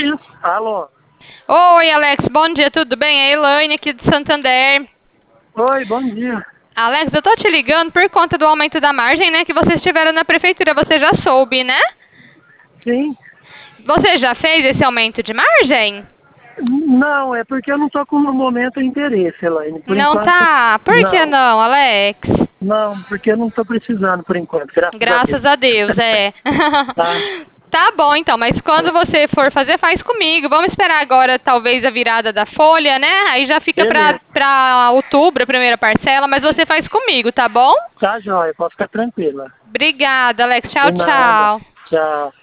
Isso. Alô? Oi, Alex, bom dia, tudo bem? É a Elaine aqui de Santander. Oi, bom dia. Alex, eu tô te ligando por conta do aumento da margem, né, que vocês tiveram na prefeitura, você já soube, né? Sim. Você já fez esse aumento de margem? Não, é porque eu não tô com no momento interesse, Elaine. Por Não enquanto, tá? Por que não. não, Alex? Não, porque eu não tô precisando por enquanto, graças a Deus. Graças a Deus, é. Tá? Tá bom, então, mas quando você for fazer, faz comigo. Vamos esperar agora, talvez, a virada da folha, né? Aí já fica Beleza. pra outubro, a primeira parcela, mas você faz comigo, tá bom? Tá, joia. Pode ficar tranquila. Obrigada, Alex. Tchau, De nada. tchau. Tchau.